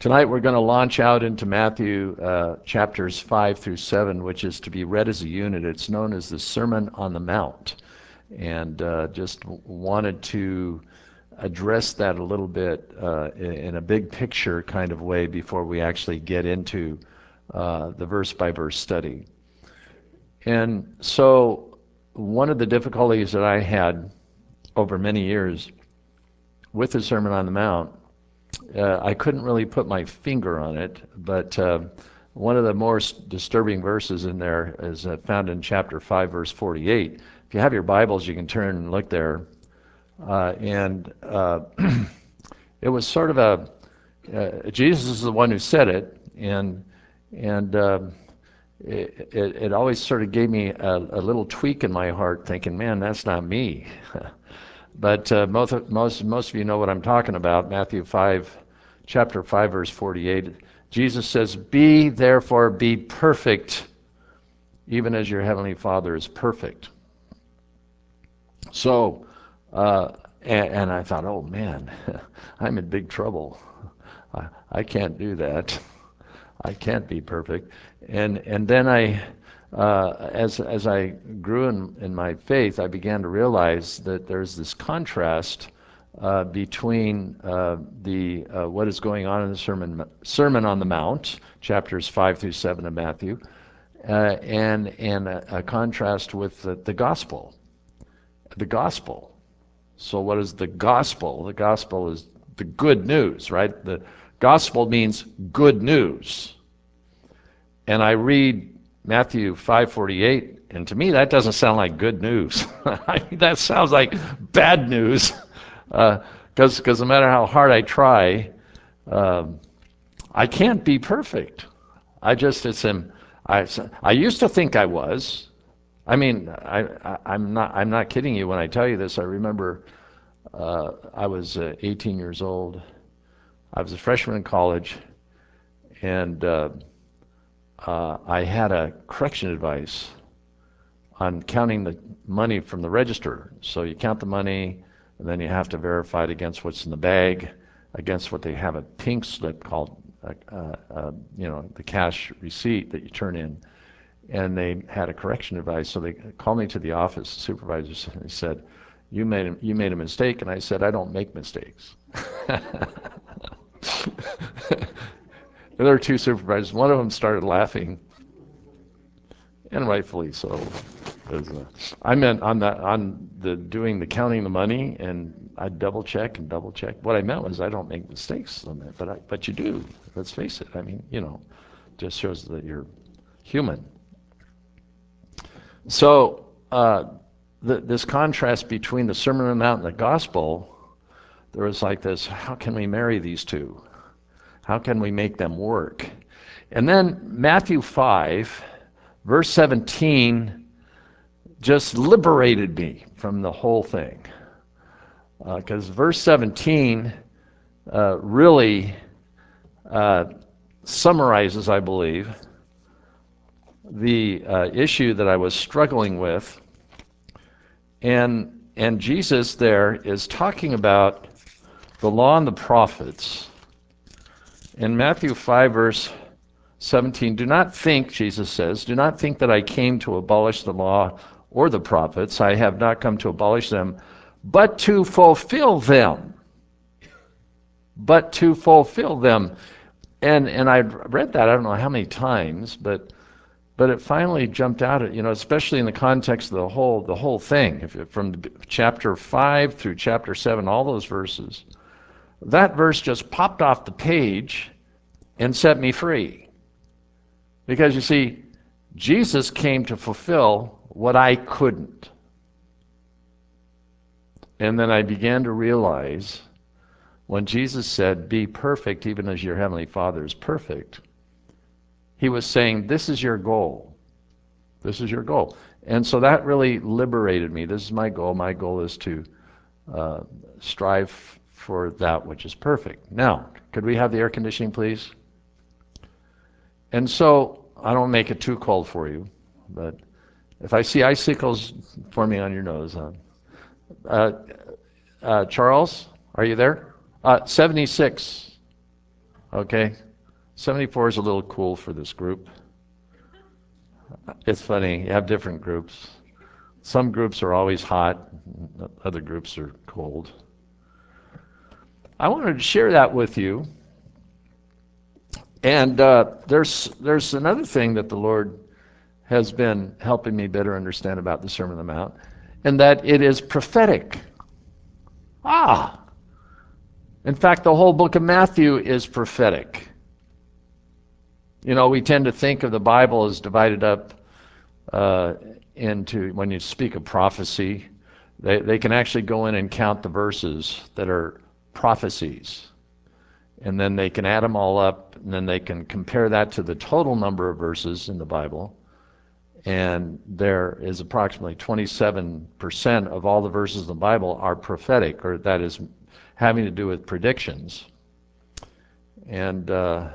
Tonight we're going to launch out into Matthew chapters 5 through 7, which is to be read as a unit. It's known as the Sermon on the Mount. And just wanted to address that a little bit in a big picture kind of way before we actually get into the verse-by-verse study. And so one of the difficulties that I had over many years with the Sermon on the Mount, I couldn't really put my finger on it, but one of the more disturbing verses in there is found in chapter 5, verse 48. If you have your Bibles, you can turn and look there. It was sort of Jesus is the one who said it, and it always sort of gave me a little tweak in my heart, thinking, man, that's not me. But most of you know what I'm talking about. Matthew 5, chapter 5, verse 48. Jesus says, therefore be perfect, even as your heavenly Father is perfect. So, and I thought, oh man, I'm in big trouble. I can't do that. I can't be perfect. And then as I grew in my faith, I began to realize that there's this contrast between what is going on in the Sermon on the Mount, chapters 5 through 7 of Matthew, and a contrast with the gospel. The gospel. So what is the gospel? The gospel is the good news, right? The gospel means good news. And I read Matthew 5:48, and to me that doesn't sound like good news. I mean, that sounds like bad news, because no matter how hard I try, I can't be perfect. I used to think I was. I mean, I'm not kidding you when I tell you this. I remember I was 18 years old. I was a freshman in college, and I had a correction advice on counting the money from the register. So you count the money, and then you have to verify it against what's in the bag, against what they have a pink slip called, the cash receipt that you turn in. And they had a correction advice, so they called me to the office, the supervisor, and he said, you made a mistake. And I said, I don't make mistakes. There were two supervisors. One of them started laughing, and rightfully so. I meant on the doing the counting the money, and I double check. What I meant was I don't make mistakes on that, but you do. Let's face it. I mean, just shows that you're human. So this contrast between the Sermon on the Mount and the gospel, there was like this, how can we marry these two? How can we make them work? And then Matthew 5, verse 17, just liberated me from the whole thing. Because verse 17 really summarizes, I believe, the issue that I was struggling with. And Jesus there is talking about the law and the prophets. In Matthew 5, verse 17, do not think, Jesus says, do not think that I came to abolish the law or the prophets. I have not come to abolish them, but to fulfill them. But to fulfill them. And I read that, I don't know how many times, but it finally jumped out at, especially in the context of the whole thing, from chapter 5 through chapter 7, all those verses. That verse just popped off the page and set me free. Because you see, Jesus came to fulfill what I couldn't. And then I began to realize when Jesus said, be perfect even as your heavenly Father is perfect, he was saying, this is your goal. This is your goal. And so that really liberated me. This is my goal. My goal is to strive for that which is perfect. Now, could we have the air conditioning, please? And so, I don't make it too cold for you, but if I see icicles forming on your nose, Charles, are you there? 76. Okay? 74 is a little cool for this group. It's funny, you have different groups. Some groups are always hot, other groups are cold. I wanted to share that with you. And there's another thing that the Lord has been helping me better understand about the Sermon on the Mount, and that it is prophetic. In fact, the whole book of Matthew is prophetic. You know, we tend to think of the Bible as divided up into, when you speak of prophecy, they can actually go in and count the verses that are prophecies. And then they can add them all up, and then they can compare that to the total number of verses in the Bible. And there is approximately 27% of all the verses in the Bible are prophetic, or that is having to do with predictions. And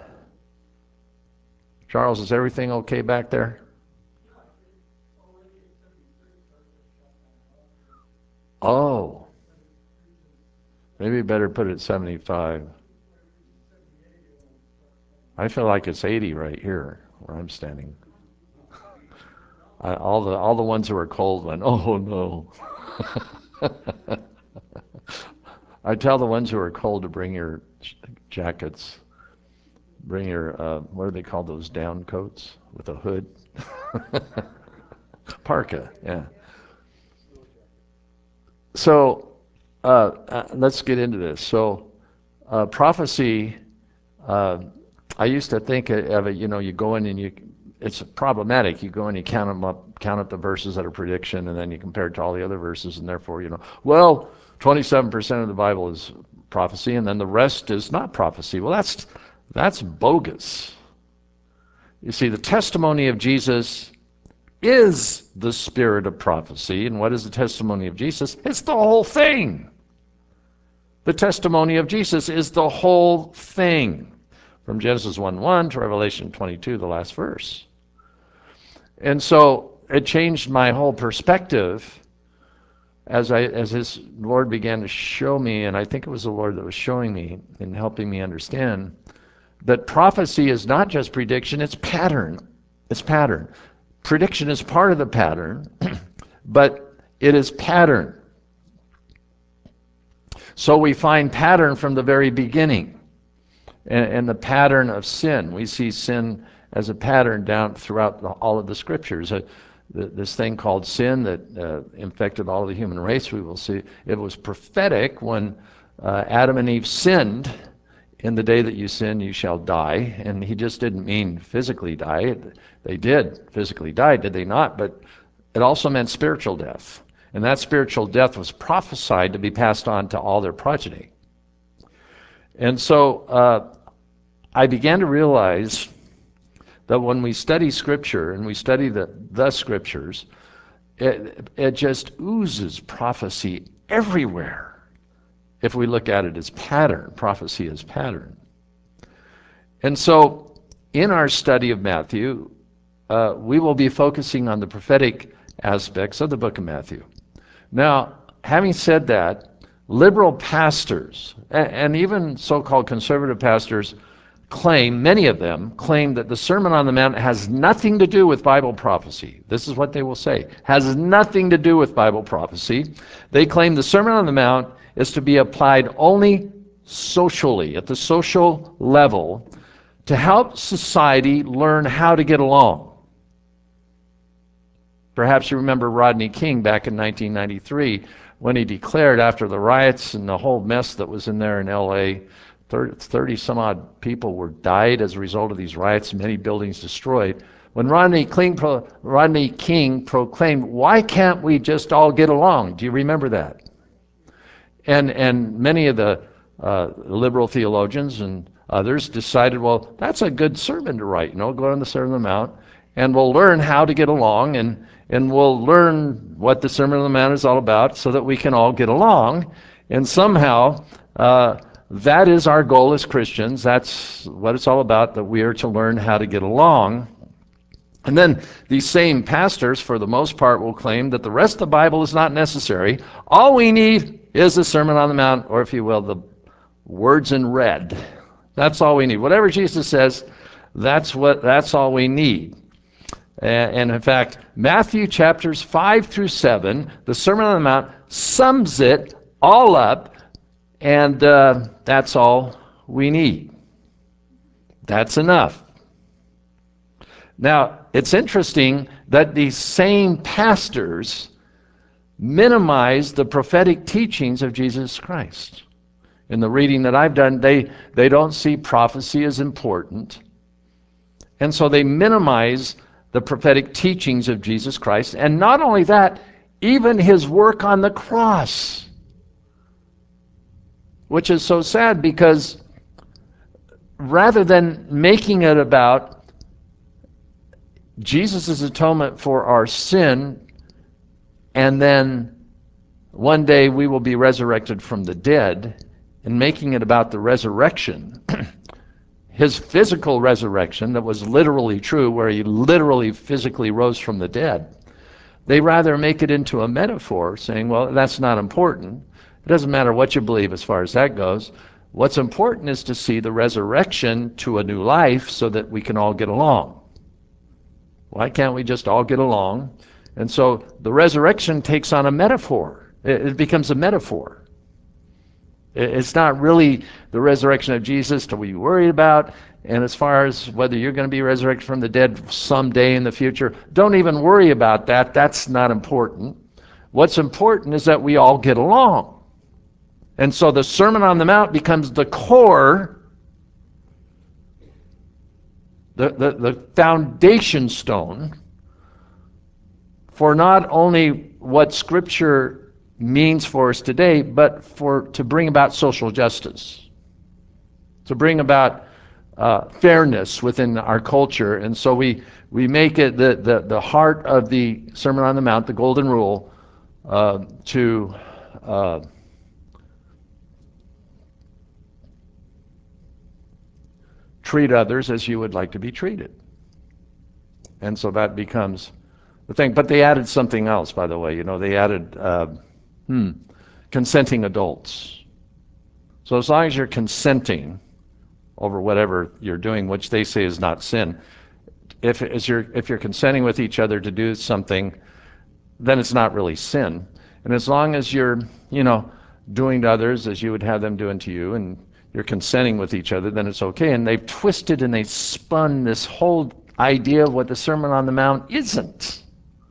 Charles, is everything okay back there? Oh, maybe you better put it at 75. I feel like it's 80 right here where I'm standing. All the ones who are cold went, oh no. I tell the ones who are cold to bring your jackets, bring your, what do they call those down coats with a hood? Parka, yeah. So let's get into this. So prophecy, I used to think of it, you know, you go in and it's problematic. You go and you count them up, count up the verses that are prediction, and then you compare it to all the other verses, and therefore, you know, well, 27% of the Bible is prophecy, and then the rest is not prophecy. Well, that's bogus. You see, the testimony of Jesus is the spirit of prophecy, and what is the testimony of Jesus? It's the whole thing. The testimony of Jesus is the whole thing, from Genesis 1:1 to Revelation 22, the last verse. And so it changed my whole perspective as his Lord began to show me, and I think it was the Lord that was showing me and helping me understand that prophecy is not just prediction, it's pattern. It's pattern. Prediction is part of the pattern, but it is pattern. So we find pattern from the very beginning. And the pattern of sin. We see sin as a pattern down throughout all of the scriptures. This thing called sin that infected all of the human race, we will see, it was prophetic when Adam and Eve sinned. In the day that you sin, you shall die. And he just didn't mean physically die. They did physically die, did they not? But it also meant spiritual death. And that spiritual death was prophesied to be passed on to all their progeny. And so I began to realize that when we study Scripture and we study the Scriptures, it just oozes prophecy everywhere. If we look at it as pattern, prophecy as pattern. And so in our study of Matthew, we will be focusing on the prophetic aspects of the book of Matthew. Now, having said that, liberal pastors, and even so-called conservative pastors, many of them claim that the Sermon on the Mount has nothing to do with Bible prophecy. This is what they will say. Has nothing to do with Bible prophecy. They claim the Sermon on the Mount is to be applied only socially, at the social level, to help society learn how to get along. Perhaps you remember Rodney King back in 1993 when he declared, after the riots and the whole mess that was in there in L.A., 30 some odd people died as a result of these riots, many buildings destroyed. When Rodney King proclaimed, why can't we just all get along? Do you remember that? And many of the liberal theologians and others decided, well, that's a good sermon to write, go on the Sermon on the Mount, and we'll learn how to get along, and we'll learn what the Sermon on the Mount is all about so that we can all get along. And somehow, that is our goal as Christians. That's what it's all about, that we are to learn how to get along. And then these same pastors, for the most part, will claim that the rest of the Bible is not necessary. All we need is the Sermon on the Mount, or if you will, the words in red. That's all we need. Whatever Jesus says, that's all we need. And in fact, Matthew chapters 5 through 7, the Sermon on the Mount sums it all up, and that's all we need. That's enough. Now, it's interesting that these same pastors minimize the prophetic teachings of Jesus Christ. In the reading that I've done, they don't see prophecy as important. And so they minimize the prophetic teachings of Jesus Christ. And not only that, even his work on the cross. Which is so sad, because rather than making it about Jesus' atonement for our sin, and then one day we will be resurrected from the dead, and making it about the resurrection, his physical resurrection that was literally true, where he literally physically rose from the dead, they rather make it into a metaphor, saying, well, that's not important. It doesn't matter what you believe as far as that goes. What's important is to see the resurrection to a new life so that we can all get along. Why can't we just all get along? And so the resurrection takes on a metaphor. It becomes a metaphor. It's not really the resurrection of Jesus to be worried about. And as far as whether you're going to be resurrected from the dead someday in the future, don't even worry about that. That's not important. What's important is that we all get along. And so the Sermon on the Mount becomes the core, the foundation stone for not only what Scripture means for us today, but to bring about social justice, to bring about fairness within our culture. And so we make it the heart of the Sermon on the Mount, the Golden Rule, to treat others as you would like to be treated. And so that becomes the thing. But they added something else, by the way. They added consenting adults. So as long as you're consenting over whatever you're doing, which they say is not sin, if you're consenting with each other to do something, then it's not really sin. And as long as you're, doing to others as you would have them doing to you, and you're consenting with each other, then it's okay. And they've twisted and they spun this whole idea of what the Sermon on the Mount isn't.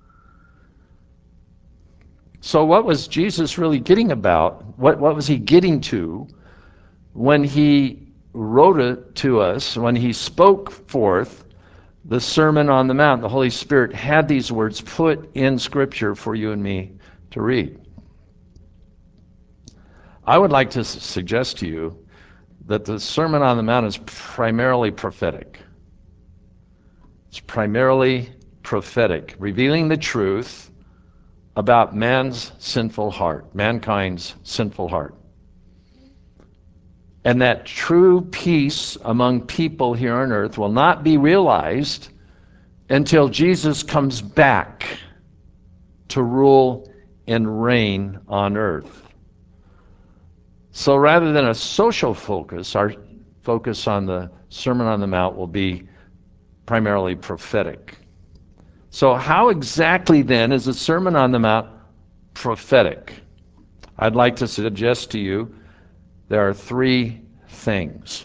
So what was Jesus really getting about? What was he getting to when he wrote it to us, when he spoke forth the Sermon on the Mount? The Holy Spirit had these words put in Scripture for you and me to read. I would like to suggest to you that the Sermon on the Mount is primarily prophetic. It's primarily prophetic, revealing the truth about mankind's sinful heart. And that true peace among people here on earth will not be realized until Jesus comes back to rule and reign on earth. So rather than a social focus, our focus on the Sermon on the Mount will be primarily prophetic. So how exactly then is the Sermon on the Mount prophetic? I'd like to suggest to you there are three things.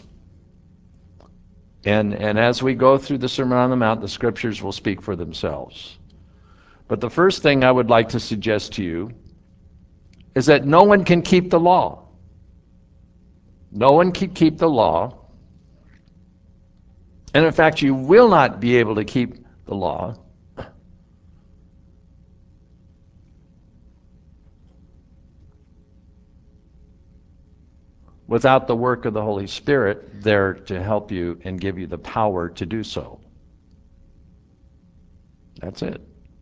And as we go through the Sermon on the Mount, the Scriptures will speak for themselves. But the first thing I would like to suggest to you is that no one can keep the law. No one can keep the law. And in fact, you will not be able to keep the law without the work of the Holy Spirit there to help you and give you the power to do so. That's it.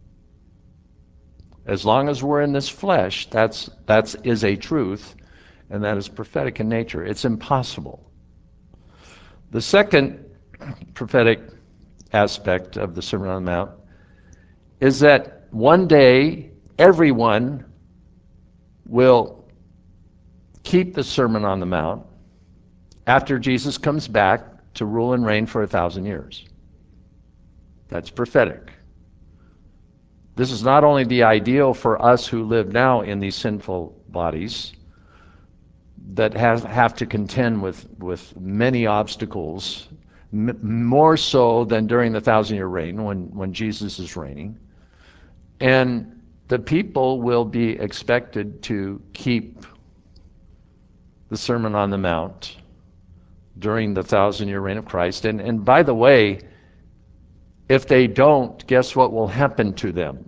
As long as we're in this flesh, that is a truth, and that is prophetic in nature. It's impossible. The second prophetic aspect of the Sermon on the Mount is that one day everyone will keep the Sermon on the Mount, after Jesus comes back to rule and reign for 1,000 years. That's prophetic. This is not only the ideal for us who live now in these sinful bodies that have to contend with many obstacles, more so than during the 1,000-year reign when Jesus is reigning. And the people will be expected to keep the Sermon on the Mount during the 1,000-year reign of Christ. And by the way, if they don't, guess what will happen to them?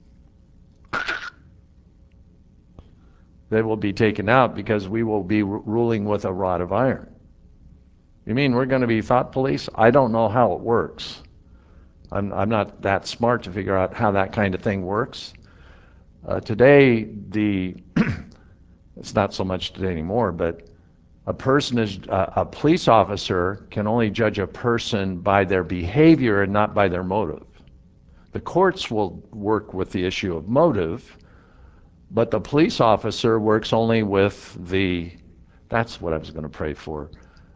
They will be taken out because we will be ruling with a rod of iron. You mean we're going to be thought police? I don't know how it works. I'm not that smart to figure out how that kind of thing works. Today, it's not so much today anymore, but a police officer can only judge a person by their behavior and not by their motive. The courts will work with the issue of motive, but the police officer works only with that's what I was going to pray for.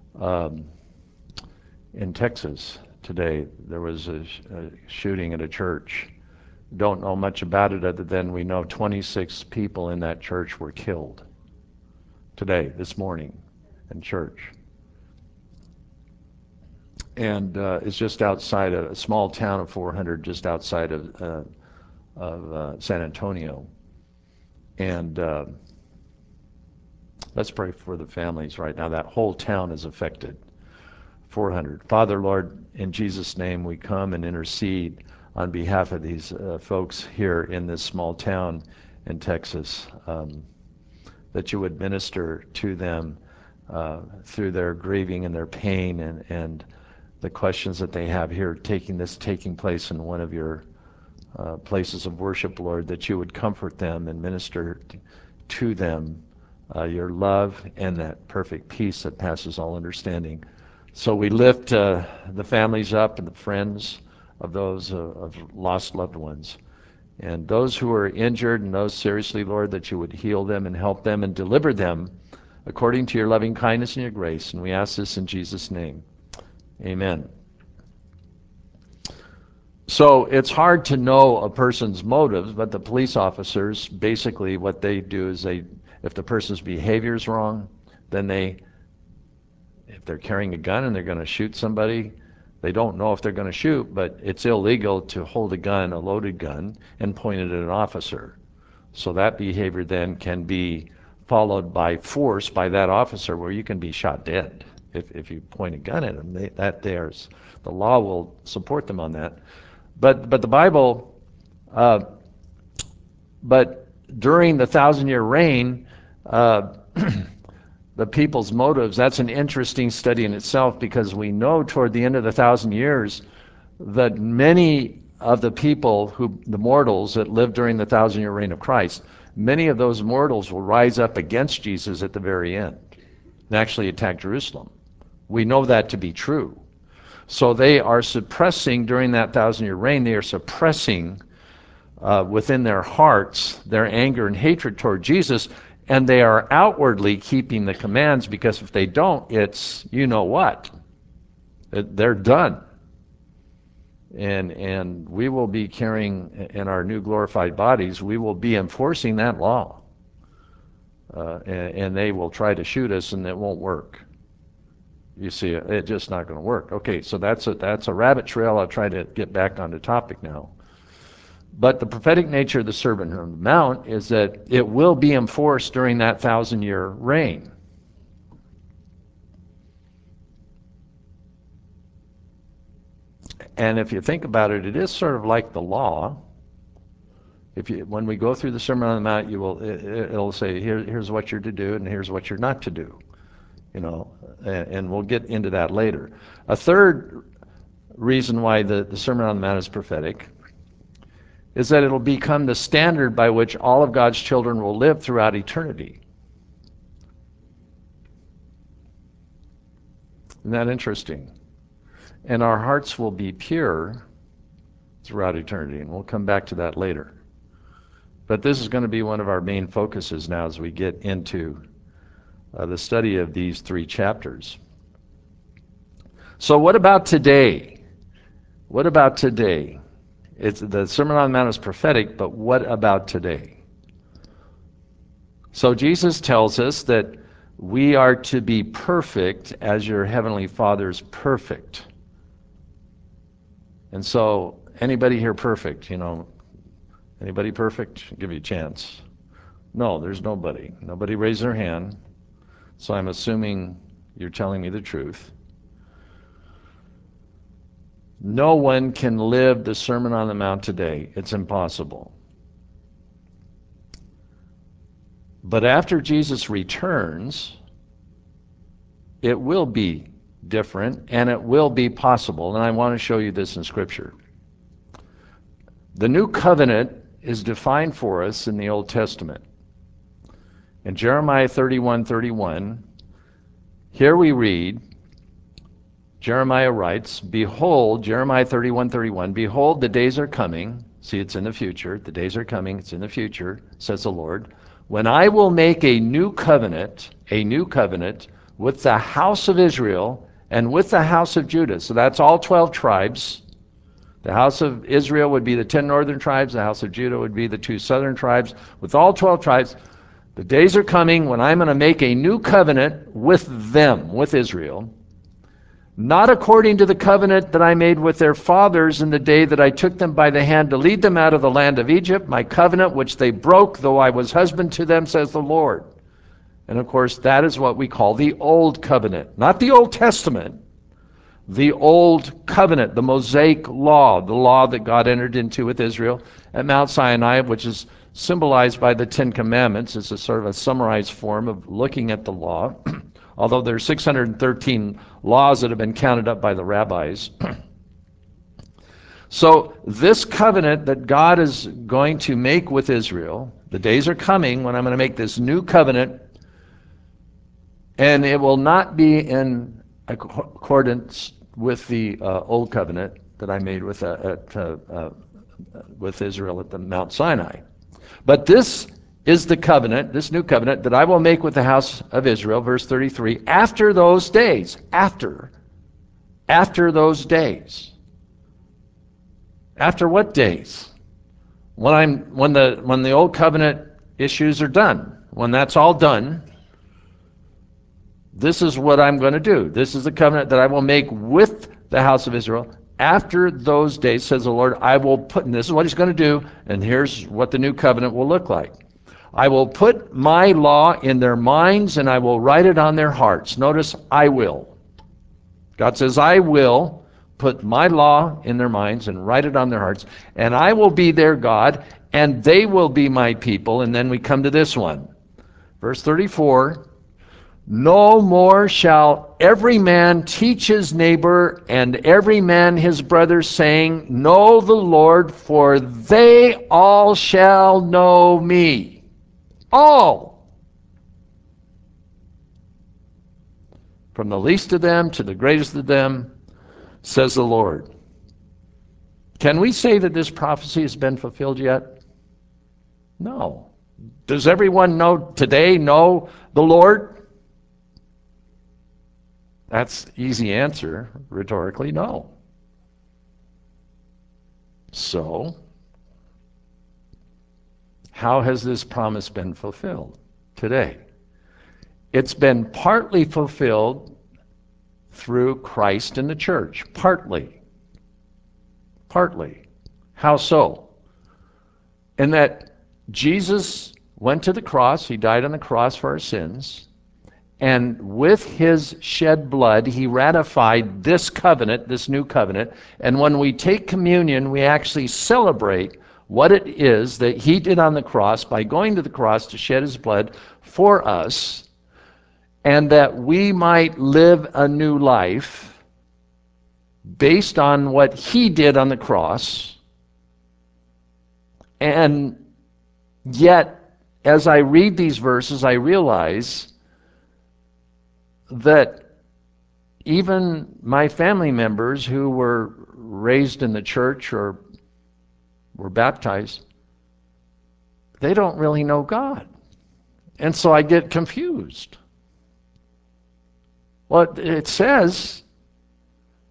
In Texas today, there was a shooting at a church. Don't know much about it other than we know 26 people in that church were killed today, this morning, in church. And it's just outside a small town of 400, just outside of San Antonio. And let's pray for the families right now. That whole town is affected. 400. Father, Lord, in Jesus' name, we come and intercede on behalf of these folks here in this small town in Texas, that you would minister to them through their grieving and their pain and the questions that they have here, taking place in one of your places of worship, Lord, that you would comfort them and minister to them your love and that perfect peace that passes all understanding. So we lift the families up and the friends of those of lost loved ones. And those who are injured and those seriously, Lord, that you would heal them and help them and deliver them according to your loving kindness and your grace. And we ask this in Jesus' name. Amen. So it's hard to know a person's motives, but the police officers, basically what they do is if the person's behavior is wrong, then if they're carrying a gun and they're going to shoot somebody, they don't know if they're going to shoot, but it's illegal to hold a gun, a loaded gun, and point it at an officer. So that behavior then can be followed by force by that officer, where you can be shot dead if you point a gun at them. The law will support them on that. But the Bible, but during the 1,000-year reign, the people's motives, that's an interesting study in itself, because we know toward the end of the 1,000 years that many of the people, the mortals that lived during the 1,000-year reign of Christ, many of those mortals will rise up against Jesus at the very end and actually attack Jerusalem. We know that to be true. So they are suppressing, during that 1,000-year reign, they are suppressing within their hearts their anger and hatred toward Jesus, and they are outwardly keeping the commands, because if they don't, it's you know what. They're done. And we will be carrying, in our new glorified bodies, we will be enforcing that law. And they will try to shoot us, and it won't work. You see, it's just not going to work. Okay, so that's a rabbit trail. I'll try to get back on the topic now. But the prophetic nature of the Sermon on the Mount is that it will be enforced during that 1,000-year reign. And if you think about it, it is sort of like the law. When we go through the Sermon on the Mount, it'll say, here's what you're to do and here's what you're not to do. And we'll get into that later. A third reason why the Sermon on the Mount is prophetic is that it'll become the standard by which all of God's children will live throughout eternity. Isn't that interesting? And our hearts will be pure throughout eternity, and we'll come back to that later. But this is going to be one of our main focuses now as we get into the study of these 3 chapters. So what about today? What about today? The Sermon on the Mount is prophetic, but what about today? So Jesus tells us that we are to be perfect as your heavenly Father is perfect. And so, anybody here perfect? Anybody perfect? I'll give you a chance. No, there's nobody. Nobody raised their hand. So I'm assuming you're telling me the truth. No one can live the Sermon on the Mount today. It's impossible. But after Jesus returns, it will be different and it will be possible. And I want to show you this in Scripture. The new covenant is defined for us in the Old Testament. In Jeremiah 31:31, here we read, Jeremiah writes, behold, Jeremiah 31:31, behold, the days are coming. See, it's in the future. The days are coming. It's in the future, says the Lord. When I will make a new covenant with the house of Israel and with the house of Judah. So that's all 12 tribes. The house of Israel would be the 10 northern tribes. The house of Judah would be the 2 southern tribes. With all 12 tribes, the days are coming when I'm going to make a new covenant with them, with Israel, not according to the covenant that I made with their fathers in the day that I took them by the hand to lead them out of the land of Egypt, my covenant which they broke, though I was husband to them, says the Lord. And of course, that is what we call the Old Covenant, not the Old Testament. The Old Covenant, the Mosaic Law, the law that God entered into with Israel at Mount Sinai, which is symbolized by the Ten Commandments. It's a sort of a summarized form of looking at the law, although there are 613 laws that have been counted up by the rabbis. So this covenant that God is going to make with Israel, the days are coming when I'm going to make this new covenant, and it will not be in accordance with the old covenant that I made with Israel at the Mount Sinai. But this is the covenant, this new covenant, that I will make with the house of Israel, verse 33, after those days. After those days. After what days? When the old covenant issues are done. When that's all done, this is what I'm going to do. This is the covenant that I will make with the house of Israel. After those days, says the Lord, I will put, and this is what he's going to do, and here's what the new covenant will look like. I will put my law in their minds, and I will write it on their hearts. Notice, I will. God says, I will put my law in their minds and write it on their hearts, and I will be their God, and they will be my people. And then we come to this one. Verse 34, no more shall every man teach his neighbor and every man his brother, saying, know the Lord, for they all shall know me. All. From the least of them to the greatest of them, says the Lord. Can we say that this prophecy has been fulfilled yet? No. Does everyone today know the Lord? That's easy answer, rhetorically, no. So, how has this promise been fulfilled today? It's been partly fulfilled through Christ and the church. Partly. Partly. How so? In that Jesus went to the cross, he died on the cross for our sins, and with his shed blood, he ratified this covenant, this new covenant. And when we take communion, we actually celebrate what it is that he did on the cross by going to the cross to shed his blood for us, and that we might live a new life based on what he did on the cross. And yet, as I read these verses, I realize that even my family members who were raised in the church or were baptized, they don't really know God. And so I get confused. Well, it says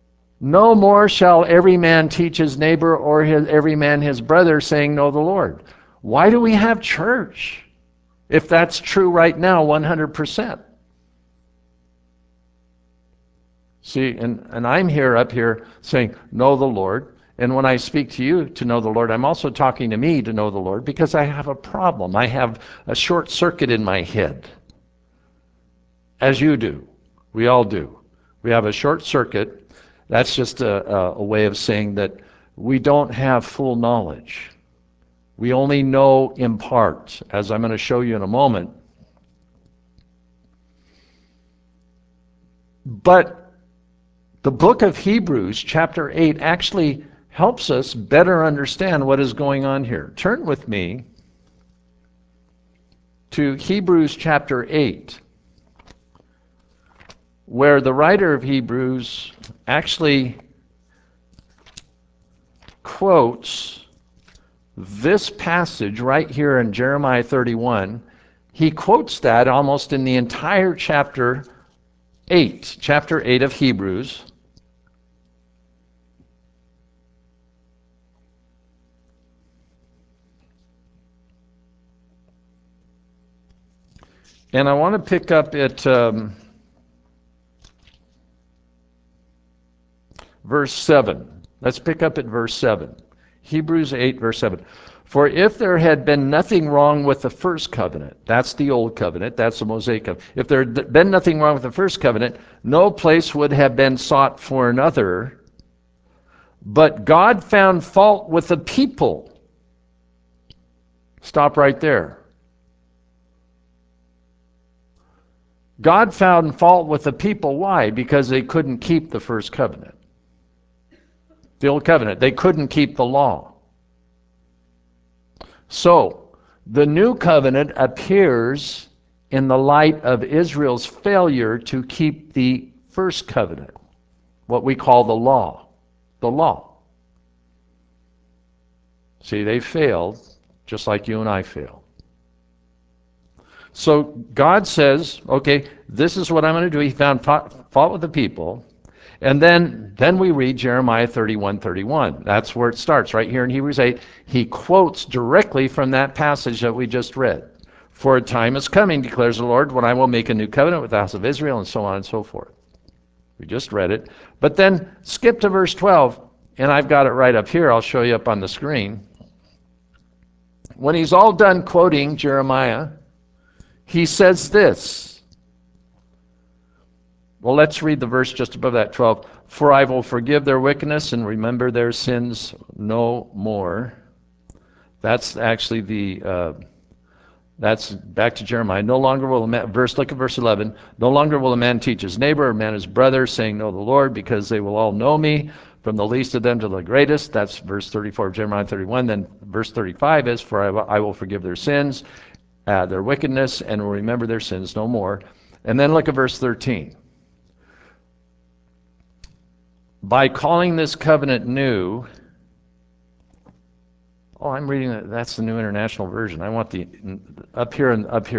No more shall every man teach his neighbor or every man his brother, saying, know the Lord. Why do we have church if that's true right now 100%? See, and I'm up here saying, know the Lord. And when I speak to you to know the Lord, I'm also talking to me to know the Lord because I have a problem. I have a short circuit in my head, as you do. We all do. We have a short circuit. That's just a way of saying that we don't have full knowledge. We only know in part, as I'm going to show you in a moment. But the book of Hebrews, chapter 8, actually helps us better understand what is going on here. Turn with me to Hebrews chapter 8, where the writer of Hebrews actually quotes this passage right here in Jeremiah 31. He quotes that almost in the entire chapter 8 of Hebrews. And I want to pick up at verse 7. Let's pick up at verse 7. Hebrews 8, verse 7. For if there had been nothing wrong with the first covenant, that's the old covenant, that's the Mosaic covenant. If there had been nothing wrong with the first covenant, no place would have been sought for another. But God found fault with the people. Stop right there. God found fault with the people. Why? Because they couldn't keep the first covenant. The old covenant. They couldn't keep the law. So, the new covenant appears in the light of Israel's failure to keep the first covenant, what we call the law. The law. See, they failed just like you and I failed. So God says, okay, this is what I'm going to do. He found fault with the people. And then we read Jeremiah 31:31. That's where it starts, right here in Hebrews 8. He quotes directly from that passage that we just read. For a time is coming, declares the Lord, when I will make a new covenant with the house of Israel, and so on and so forth. We just read it. But then skip to verse 12, and I've got it right up here. I'll show you up on the screen. When he's all done quoting Jeremiah, he says this. Well, let's read the verse just above that, 12. For I will forgive their wickedness and remember their sins no more. That's actually that's back to Jeremiah. No longer will a man, look at verse 11. No longer will a man teach his neighbor or man his brother, saying, know the Lord, because they will all know me, from the least of them to the greatest. That's verse 34 of Jeremiah 31. Then verse 35 is, for I will forgive their sins, their wickedness, and will remember their sins no more. And then look at verse 13. By calling this covenant new, I'm reading that's the New International Version. I want the up here.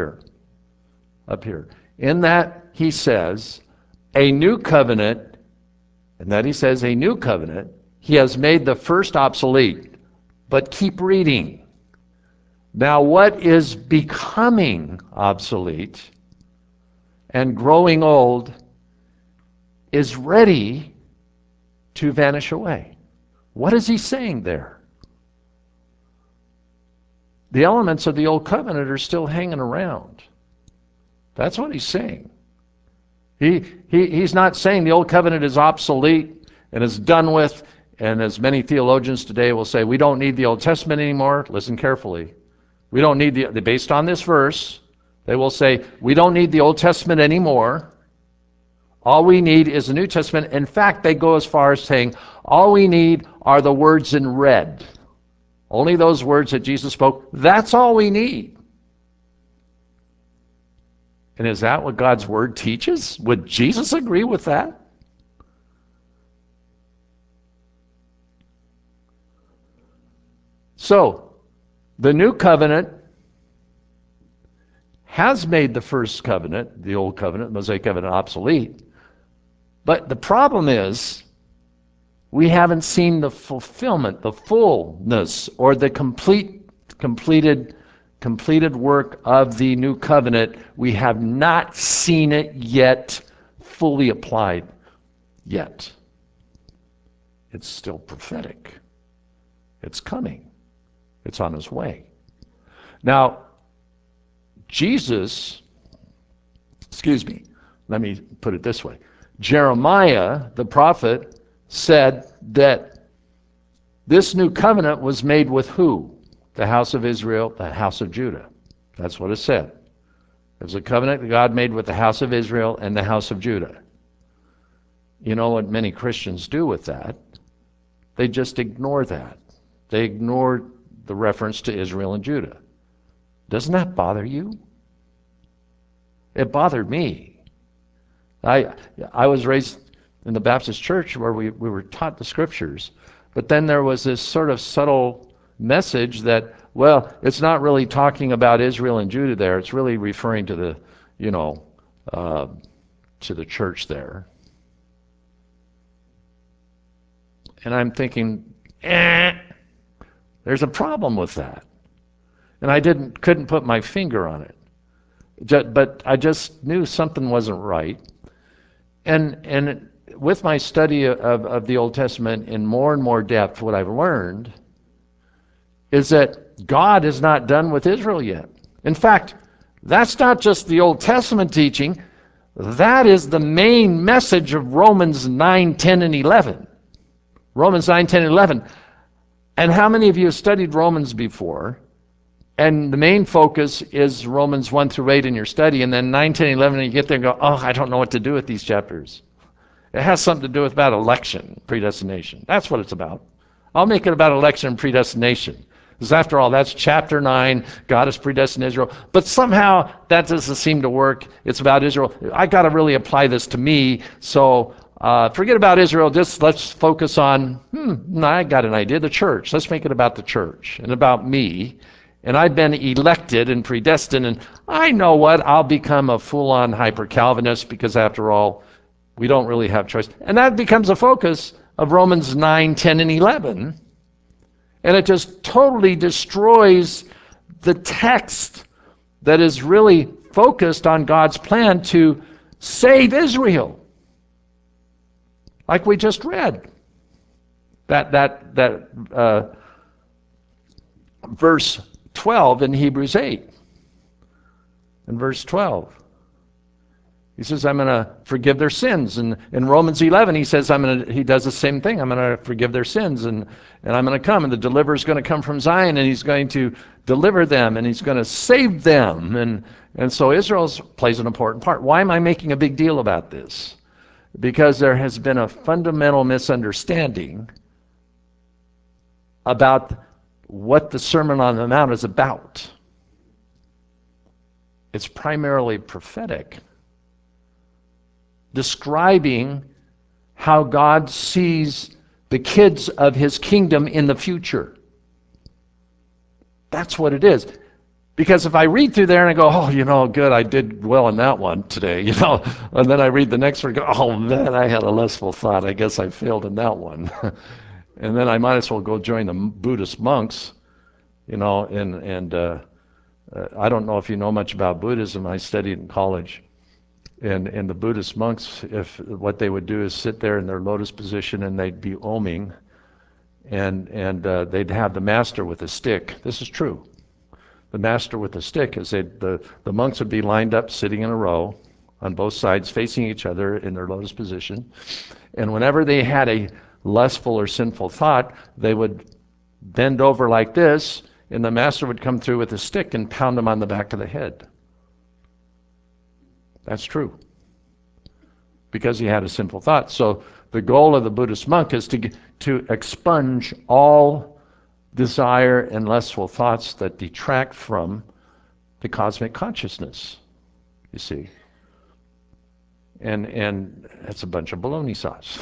In that he says, a new covenant, and that he says a new covenant, he has made the first obsolete. But keep reading. Now, what is becoming obsolete and growing old is ready to vanish away. What is he saying there? The elements of the old covenant are still hanging around. That's what he's saying. He's not saying the old covenant is obsolete and is done with, and as many theologians today will say, we don't need the Old Testament anymore. Listen carefully. We don't need based on this verse, they will say, we don't need the Old Testament anymore. All we need is the New Testament. In fact, they go as far as saying, all we need are the words in red. Only those words that Jesus spoke, that's all we need. And is that what God's Word teaches? Would Jesus agree with that? So, the new covenant has made the first covenant, the old covenant, Mosaic covenant, obsolete. But the problem is, We haven't seen the fulfillment, the fullness, or the completed work of the new covenant. We have not seen it yet fully applied yet. It's still prophetic. It's coming. It's on its way. Now, let me put it this way. Jeremiah, the prophet, said that this new covenant was made with who? The house of Israel, the house of Judah. That's what it said. It was a covenant that God made with the house of Israel and the house of Judah. You know what many Christians do with that? They just ignore that. They ignore the reference to Israel and Judah. Doesn't that bother you? It bothered me. I was raised in the Baptist church where we were taught the scriptures, but then there was this sort of subtle message that, well, it's not really talking about Israel and Judah there. It's really referring to the, to the church there. And I'm thinking, there's a problem with that. And I couldn't put my finger on it. But I just knew something wasn't right. And with my study of the Old Testament in more and more depth, what I've learned is that God is not done with Israel yet. In fact, that's not just the Old Testament teaching. That is the main message of Romans 9, 10, and 11. Romans 9, 10, and 11. And how many of you have studied Romans before? And the main focus is Romans 1 through 8 in your study, and then 9, 10, 11, and you get there and go, oh, I don't know what to do with these chapters. It has something to do with about election, predestination. That's what it's about. I'll make it about election and predestination. Because after all, that's chapter 9, God has predestined Israel. But somehow that doesn't seem to work. It's about Israel. I got to really apply this to me. So forget about Israel. Just let's focus on, I got an idea, the church. Let's make it about the church and about me. And I've been elected and predestined, and I know what, I'll become a full-on hyper-Calvinist because after all, we don't really have choice. And that becomes a focus of Romans 9, 10, and 11. And it just totally destroys the text that is really focused on God's plan to save Israel. Like we just read. That verse 12 in Hebrews 8. In verse 12. He says, I'm going to forgive their sins. And in Romans 11, he says, he does the same thing. I'm going to forgive their sins, and I'm going to come, and the deliverer is going to come from Zion, and he's going to deliver them, and he's going to save them. And so Israel plays an important part. Why am I making a big deal about this? Because there has been a fundamental misunderstanding about what the Sermon on the Mount is about. It's primarily prophetic, describing how God sees the kids of his kingdom in the future. That's what it is. Because if I read through there and I go, oh, good, I did well in that one today, and then I read the next one and go, oh man, I had a lustful thought. I guess I failed in that one. And then I might as well go join the Buddhist monks, and I don't know if you know much about Buddhism. I studied in college. And the Buddhist monks, what they would do is sit there in their lotus position and they'd be oming, and they'd have the master with a stick. This is true. The master with a stick is the monks would be lined up, sitting in a row on both sides, facing each other in their lotus position. And whenever they had a lustful or sinful thought, they would bend over like this, and the master would come through with a stick and pound them on the back of the head. That's true. Because he had a sinful thought. So the goal of the Buddhist monk is to expunge all desire and lustful thoughts that detract from the cosmic consciousness, you see. And that's a bunch of baloney sauce.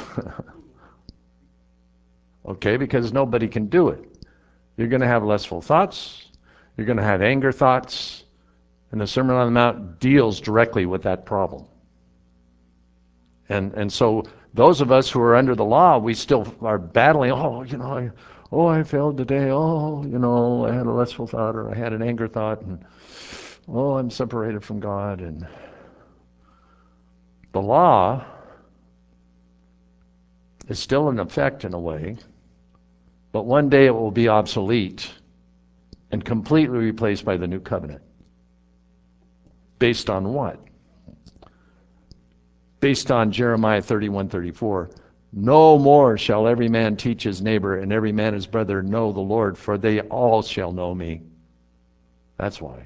Okay, because nobody can do it. You're going to have lustful thoughts. You're going to have anger thoughts. And the Sermon on the Mount deals directly with that problem. And so those of us who are under the law, we still are battling, I failed today. I had a lustful thought, or I had an anger thought, and I'm separated from God. And the law is still in effect in a way, but one day it will be obsolete and completely replaced by the new covenant. Based on what? Based on Jeremiah 31:34. No more shall every man teach his neighbor, and every man his brother know the Lord, for they all shall know me. That's why.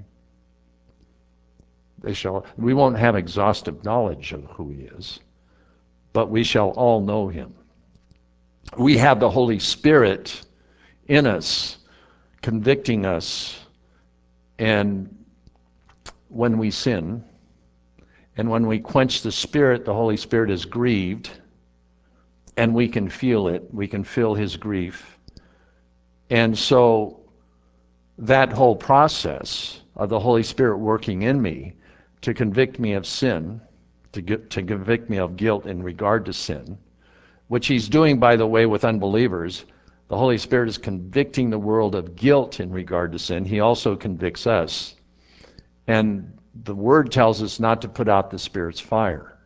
We won't have exhaustive knowledge of who he is, but we shall all know him. We have the Holy Spirit in us, convicting us, and when we sin, and when we quench the Spirit, the Holy Spirit is grieved, and we can feel it. We can feel his grief. And so that whole process of the Holy Spirit working in me to convict me of sin, to convict me of guilt in regard to sin, which he's doing, by the way, with unbelievers. The Holy Spirit is convicting the world of guilt in regard to sin. He also convicts us. And the Word tells us not to put out the Spirit's fire.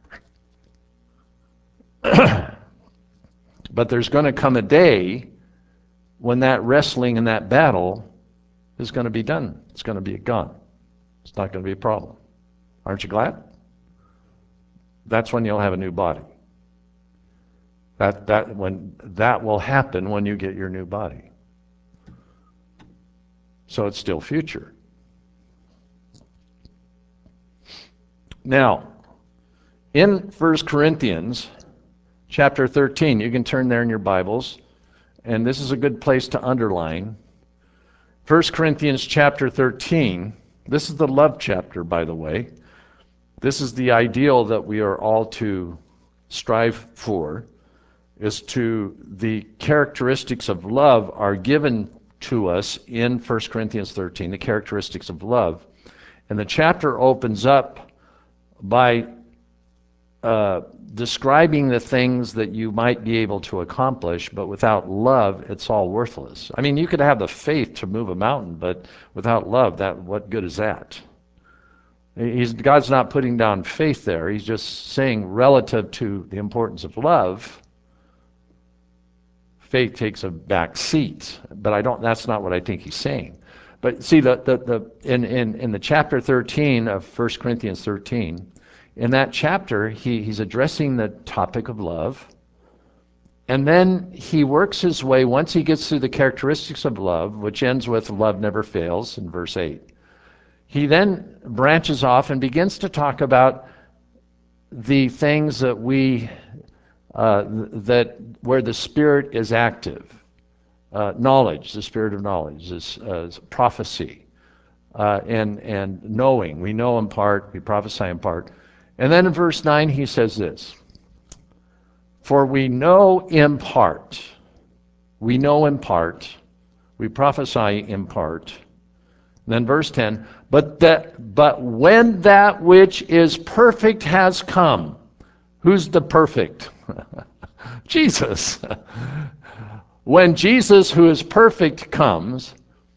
But there's going to come a day when that wrestling and that battle is going to be done. It's going to be gone. It's not going to be a problem. Aren't you glad? That's when you'll have a new body. That will happen when you get your new body. So it's still future. Now, in 1 Corinthians chapter 13, you can turn there in your Bibles, and this is a good place to underline. 1 Corinthians chapter 13, this is the love chapter, by the way. This is the ideal that we are all to strive for, is to the characteristics of love are given to us in 1 Corinthians 13, the characteristics of love. And the chapter opens up by describing the things that you might be able to accomplish, but without love, it's all worthless. I mean, you could have the faith to move a mountain, but without love, what good is that? God's not putting down faith there. He's just saying, relative to the importance of love, faith takes a back seat. But that's not what I think he's saying. But see, in the chapter 13 of 1 Corinthians 13, in that chapter, he's addressing the topic of love. And then he works his way, once he gets through the characteristics of love, which ends with love never fails in verse 8. He then branches off and begins to talk about the things that where the Spirit is active. Knowledge, the spirit of knowledge, is prophecy, and knowing. We know in part, we prophesy in part. And then in verse 9 he says this, for we know in part, we prophesy in part. And then verse 10, but when that which is perfect has come, who's the perfect? Jesus. When Jesus, who is perfect, comes,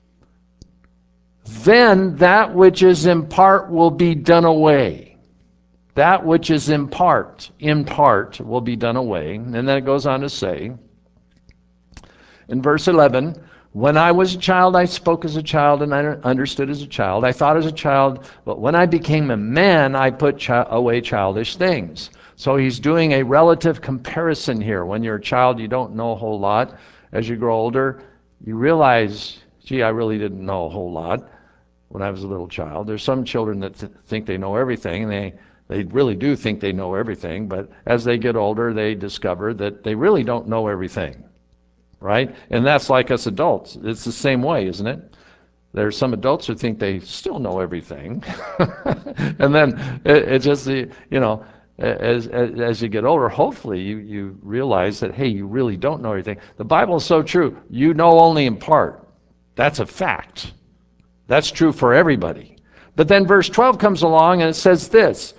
then that which is in part will be done away. That which is in part will be done away. And then it goes on to say, in verse 11, when I was a child, I spoke as a child, and I understood as a child. I thought as a child, but when I became a man, I put away childish things. So he's doing a relative comparison here. When you're a child, you don't know a whole lot. As you grow older, you realize, gee, I really didn't know a whole lot when I was a little child. There's some children that think they know everything, and they really do think they know everything, but as they get older, they discover that they really don't know everything, right? And that's like us adults. It's the same way, isn't it? There's some adults who think they still know everything. And then it's just, as you get older, hopefully you realize that, hey, you really don't know everything. The Bible is so true. You know only in part. That's a fact. That's true for everybody. But then verse 12 comes along and it says this,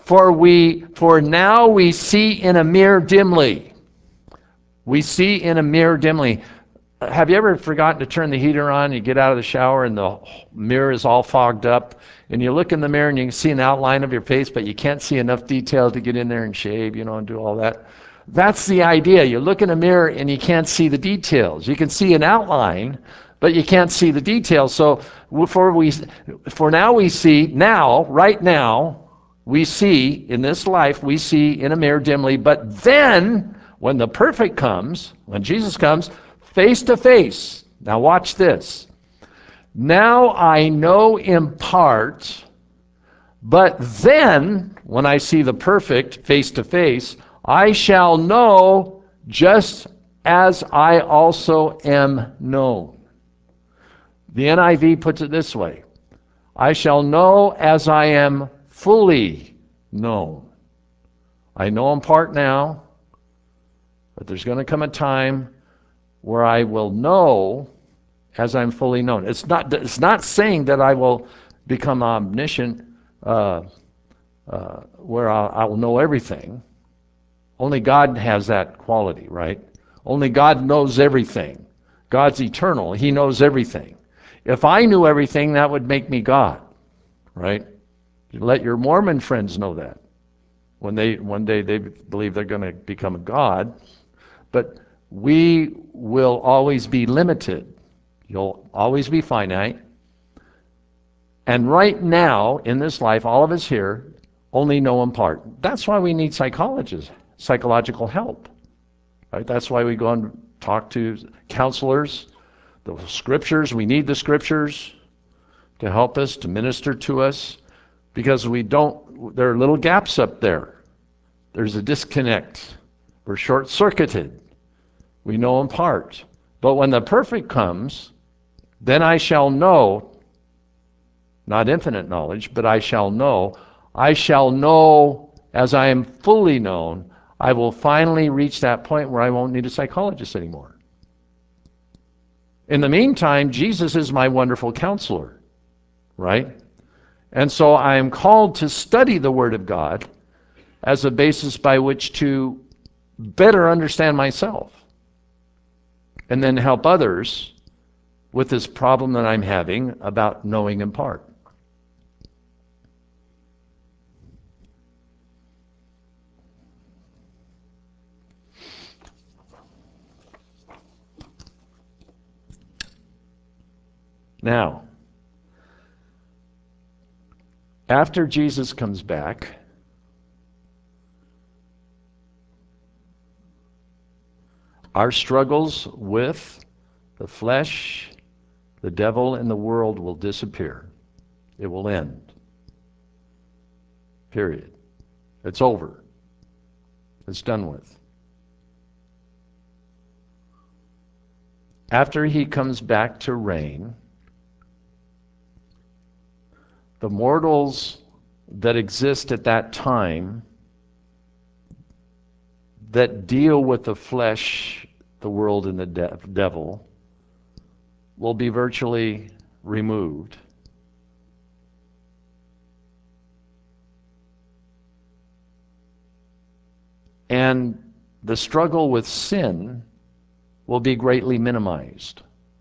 For now we see in a mirror dimly. We see in a mirror dimly. Have you ever forgotten to turn the heater on? You get out of the shower and the mirror is all fogged up, and you look in the mirror and you can see an outline of your face, but you can't see enough detail to get in there and shave, and do all that. That's the idea. You look in a mirror and you can't see the details. You can see an outline, but you can't see the details. So for now we see, right now, we see in this life, we see in a mirror dimly, but then when the perfect comes, when Jesus comes, face to face. Now watch this. Now I know in part, but then when I see the perfect face to face, I shall know just as I also am known. The NIV puts it this way. I shall know as I am fully known. I know in part now, but there's going to come a time where I will know as I'm fully known. It's not saying that I will become omniscient, where I will know everything. Only God has that quality, right? Only God knows everything. God's eternal. He knows everything. If I knew everything, that would make me God, right? Let your Mormon friends know that. One day they believe they're going to become a God, but we will always be limited. You'll always be finite. And right now, in this life, all of us here only know in part. That's why we need psychologists, psychological help. Right? That's why we go and talk to counselors. The scriptures, we need the scriptures to help us, to minister to us, because there are little gaps up there. There's a disconnect. We're short-circuited. We know in part. But when the perfect comes, then I shall know, not infinite knowledge, but I shall know as I am fully known. I will finally reach that point where I won't need a psychologist anymore. In the meantime, Jesus is my wonderful counselor, right? And so I am called to study the Word of God as a basis by which to better understand myself and then help others with this problem that I'm having about knowing in part. Now, after Jesus comes back, our struggles with the flesh, the devil, and the world will disappear. It will end. Period. It's over. It's done with. After he comes back to reign, the mortals that exist at that time that deal with the flesh, the world, and the devil will be virtually removed. And the struggle with sin will be greatly minimized.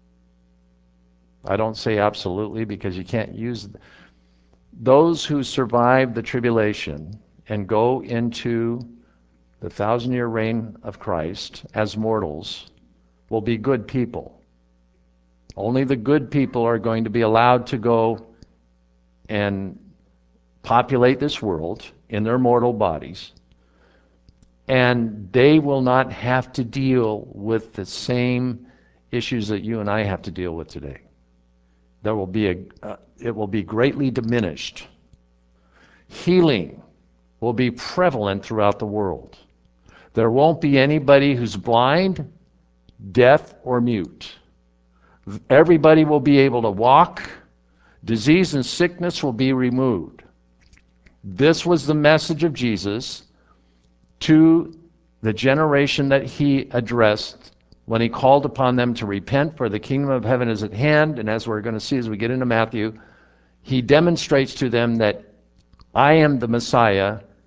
I don't say absolutely, because you can't use those who survive the tribulation and go into the 1,000-year reign of Christ as mortals will be good people. Only the good people are going to be allowed to go and populate this world in their mortal bodies, and they will not have to deal with the same issues that you and I have to deal with today. There will be it will be greatly diminished. Healing will be prevalent throughout the world. There won't be anybody who's blind, deaf, or mute. Everybody will be able to walk. Disease and sickness will be removed. This was the message of Jesus to the generation that he addressed when he called upon them to repent, for the kingdom of heaven is at hand. And as we're going to see as we get into Matthew, he demonstrates to them that I am the Messiah,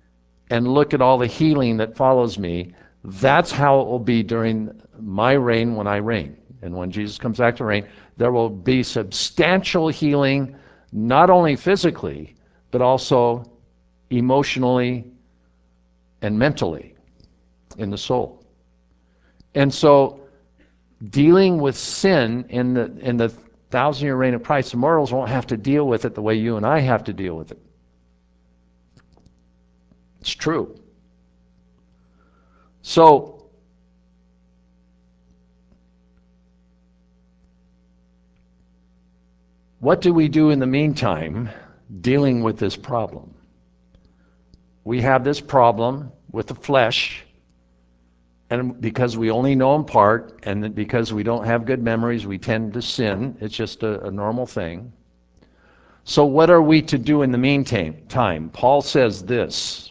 and look at all the healing that follows me, that's how it will be during my reign when I reign. And when Jesus comes back to reign, there will be substantial healing, not only physically, but also emotionally and mentally in the soul. And so dealing with sin in the 1,000-year reign of Christ, the mortals won't have to deal with it the way you and I have to deal with it. It's true. So, what do we do in the meantime dealing with this problem? We have this problem with the flesh, and because we only know in part, and because we don't have good memories, we tend to sin. It's just a normal thing. So what are we to do in the meantime? Paul says this.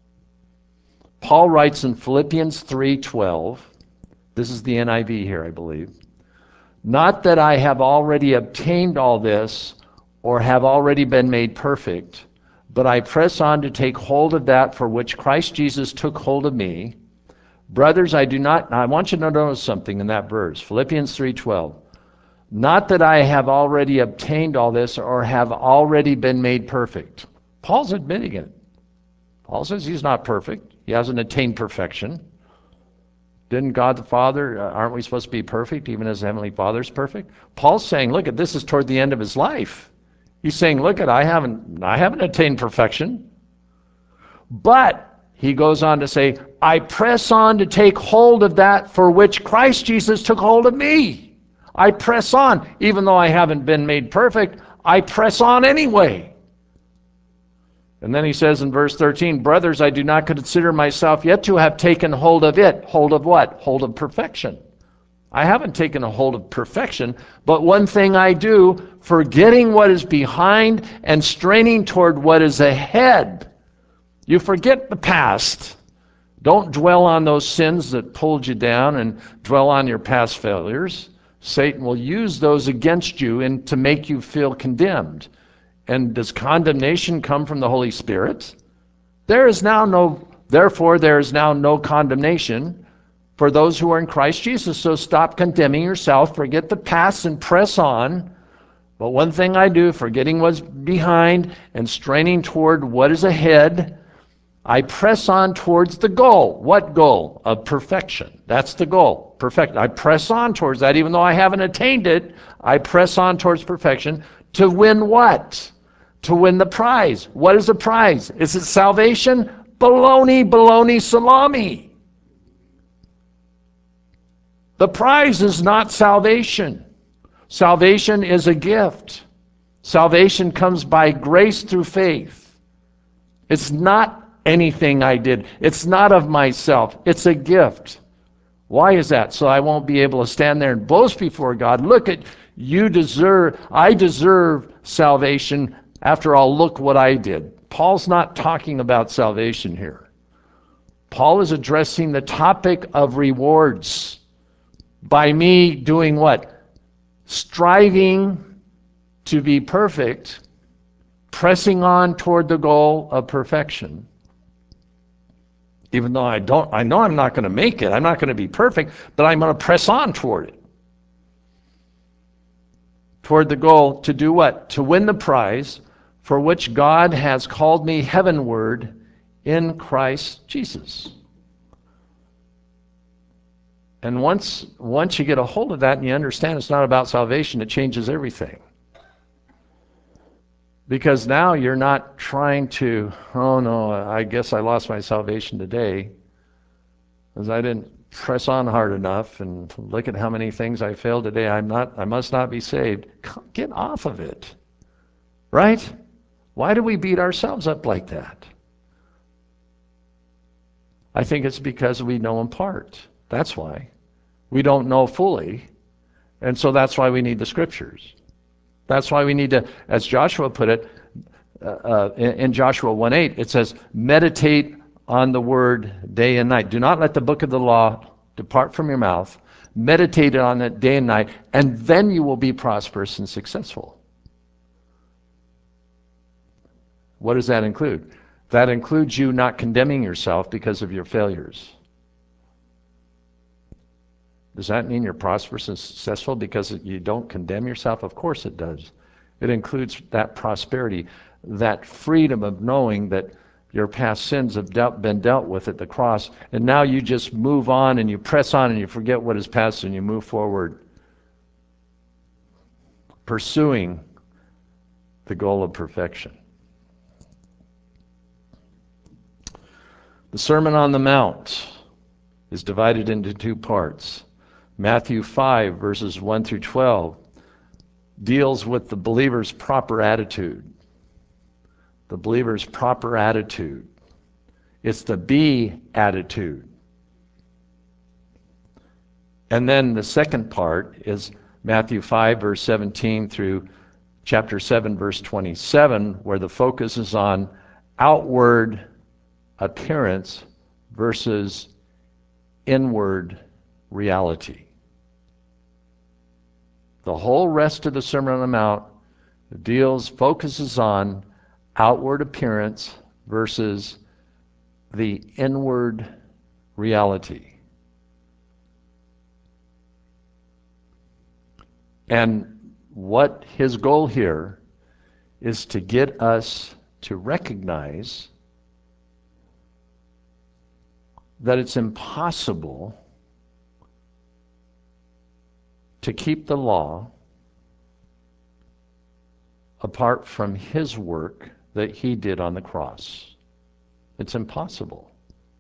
Paul writes in Philippians 3:12, this is the NIV here, I believe, not that I have already obtained all this or have already been made perfect, but I press on to take hold of that for which Christ Jesus took hold of me. Brothers, I want you to notice something in that verse, Philippians 3:12. Not that I have already obtained all this or have already been made perfect. Paul's admitting it. Paul says he's not perfect. He hasn't attained perfection. Didn't God the Father, aren't we supposed to be perfect even as the Heavenly Father's perfect? Paul's saying, look, this is toward the end of his life. He's saying, look, I haven't attained perfection. But he goes on to say, I press on to take hold of that for which Christ Jesus took hold of me. I press on. Even though I haven't been made perfect, I press on anyway. And then he says in verse 13, brothers, I do not consider myself yet to have taken hold of it. Hold of what? Hold of perfection. I haven't taken a hold of perfection, but one thing I do, forgetting what is behind and straining toward what is ahead. You forget the past. Don't dwell on those sins that pulled you down and dwell on your past failures. Satan will use those against you and to make you feel condemned. And does condemnation come from the Holy Spirit? Therefore there is now no condemnation for those who are in Christ Jesus. So stop condemning yourself, forget the past and press on. But one thing I do, forgetting what's behind and straining toward what is ahead, I press on towards the goal. What goal? Of perfection. That's the goal. Perfect. I press on towards that, even though I haven't attained it. I press on towards perfection to win what? To win the prize. What is the prize? Is it salvation? Baloney, salami. The prize is not salvation. Salvation is a gift. Salvation comes by grace through faith. It's not anything I did. It's not of myself. It's a gift. Why is that? So I won't be able to stand there and boast before God. Look at I deserve salvation. After all, look what I did. Paul's not talking about salvation here. Paul is addressing the topic of rewards. By me doing what? Striving to be perfect, pressing on toward the goal of perfection. Even though I know I'm not going to make it, I'm not going to be perfect, but I'm going to press on toward it. Toward the goal to do what? To win the prize for which God has called me heavenward in Christ Jesus. And once you get a hold of that and you understand it's not about salvation, it changes everything. Because now you're not trying to, oh no, I guess I lost my salvation today because I didn't press on hard enough, and look at how many things I failed today. I must not be saved. Get off of it. Right? Why do we beat ourselves up like that? I think it's because we know in part. That's why. We don't know fully, and so that's why we need the scriptures. That's why we need to, as Joshua put it, in Joshua 1:8, it says, meditate on the word day and night. Do not let the book of the law depart from your mouth. Meditate on it day and night, and then you will be prosperous and successful. What does that include? That includes you not condemning yourself because of your failures. Does that mean you're prosperous and successful because you don't condemn yourself? Of course it does. It includes that prosperity, that freedom of knowing that your past sins have been dealt with at the cross, and now you just move on and you press on and you forget what is past and you move forward, pursuing the goal of perfection. The Sermon on the Mount is divided into two parts. Matthew 5, verses 1 through 12, deals with the believer's proper attitude. The believer's proper attitude. It's the be attitude. And then the second part is Matthew 5, verse 17 through chapter 7, verse 27, where the focus is on outward appearance versus inward reality. The whole rest of the Sermon on the Mount focuses on outward appearance versus the inward reality. And what his goal here is to get us to recognize that it's impossible to keep the law apart from his work that he did on the cross. It's impossible.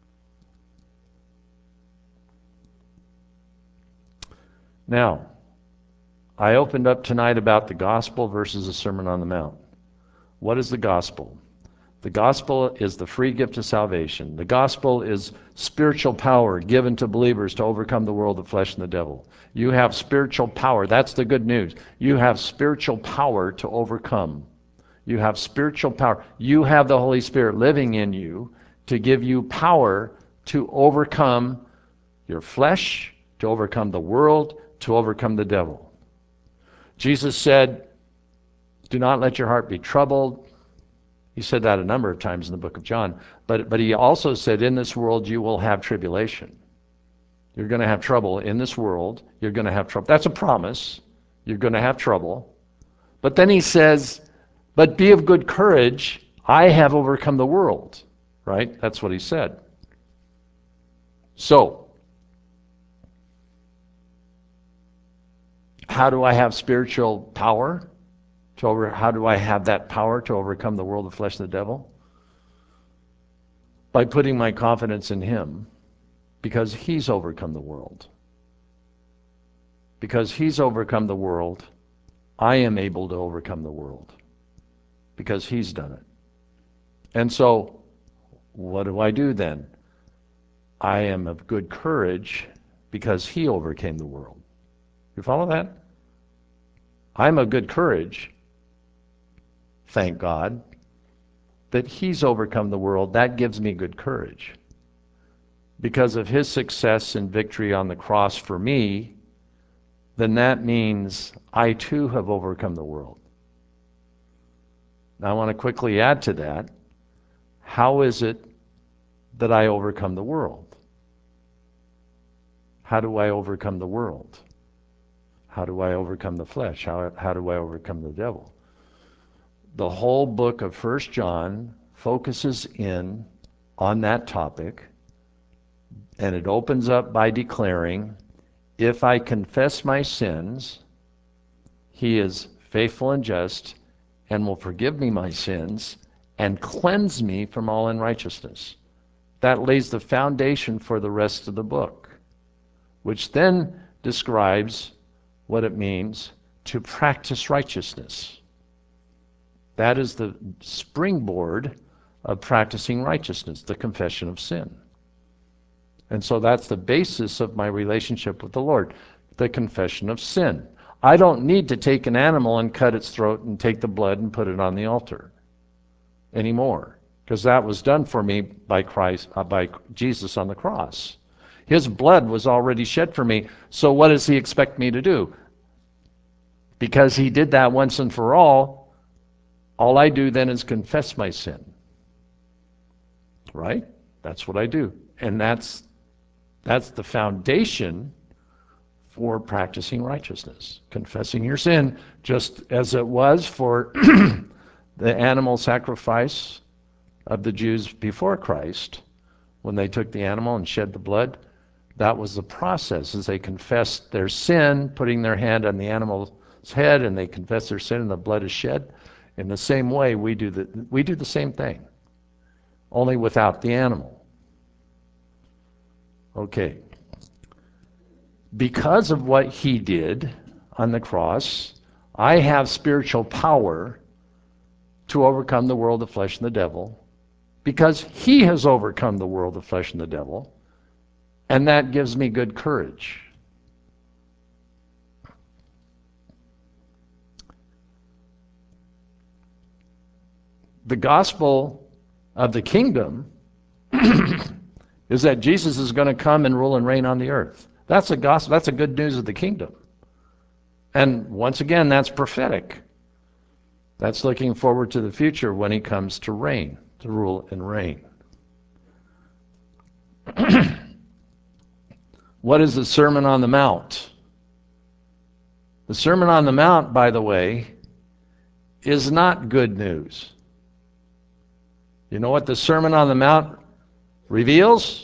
Now, I opened up tonight about the gospel versus the Sermon on the Mount. What is the gospel? The gospel is the free gift of salvation. The gospel is spiritual power given to believers to overcome the world, the flesh, and the devil. You have spiritual power. That's the good news. You have spiritual power to overcome. You have spiritual power. You have the Holy Spirit living in you to give you power to overcome your flesh, to overcome the world, to overcome the devil. Jesus said, "Do not let your heart be troubled." He said that a number of times in the book of John. But he also said, in this world you will have tribulation. You're going to have trouble in this world. You're going to have trouble. That's a promise. You're going to have trouble. But then he says, but be of good courage. I have overcome the world. Right? That's what he said. So, how do I have spiritual power? How do I have that power to overcome the world, the flesh, and the devil? By putting my confidence in him, because he's overcome the world. Because he's overcome the world, I am able to overcome the world. Because he's done it. And so, what do I do then? I am of good courage because he overcame the world. You follow that? I'm of good courage, thank God, that he's overcome the world. That gives me good courage. Because of his success and victory on the cross for me, then that means I too have overcome the world. Now I want to quickly add to that, how is it that I overcome the world? How do I overcome the world? How do I overcome the flesh? How do I overcome the devil? The whole book of 1 John focuses in on that topic, and it opens up by declaring, if I confess my sins, he is faithful and just and will forgive me my sins and cleanse me from all unrighteousness. That lays the foundation for the rest of the book, which then describes what it means to practice righteousness. That is the springboard of practicing righteousness, the confession of sin. And so that's the basis of my relationship with the Lord, the confession of sin. I don't need to take an animal and cut its throat and take the blood and put it on the altar anymore, because that was done for me by Christ, by Jesus on the cross. His blood was already shed for me. So what does he expect me to do? Because he did that once and for all I do then is confess my sin. right? That's what I do. And that's the foundation for practicing righteousness, confessing your sin, just as it was for the animal sacrifice of the Jews before Christ. When they took the animal and shed the blood, that was the process, as they confessed their sin, putting their hand on the animal's head, and they confess their sin and the blood is shed. In the same way, we do the same thing, only without the animal. Okay. Because of what he did on the cross, I have spiritual power to overcome the world, the flesh, and the devil, because he has overcome the world, the flesh, and the devil, and that gives me good courage. The gospel of the kingdom is that Jesus is going to come and rule and reign on the earth. That's a gospel. That's a good news of the kingdom. And once again, that's prophetic. That's looking forward to the future when he comes to reign, to rule and reign. What is the Sermon on the Mount? The Sermon on the Mount, by the way, is not good news. You know what the Sermon on the Mount reveals?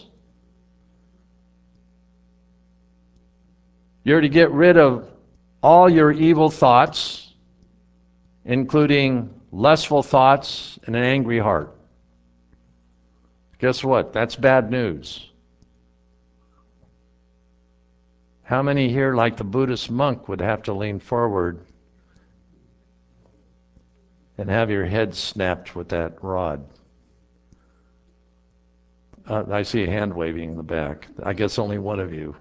You're to get rid of all your evil thoughts, including lustful thoughts and an angry heart. Guess what? That's bad news. How many here, like the Buddhist monk, would have to lean forward and have your head snapped with that rod? I see a hand waving in the back. I guess only one of you.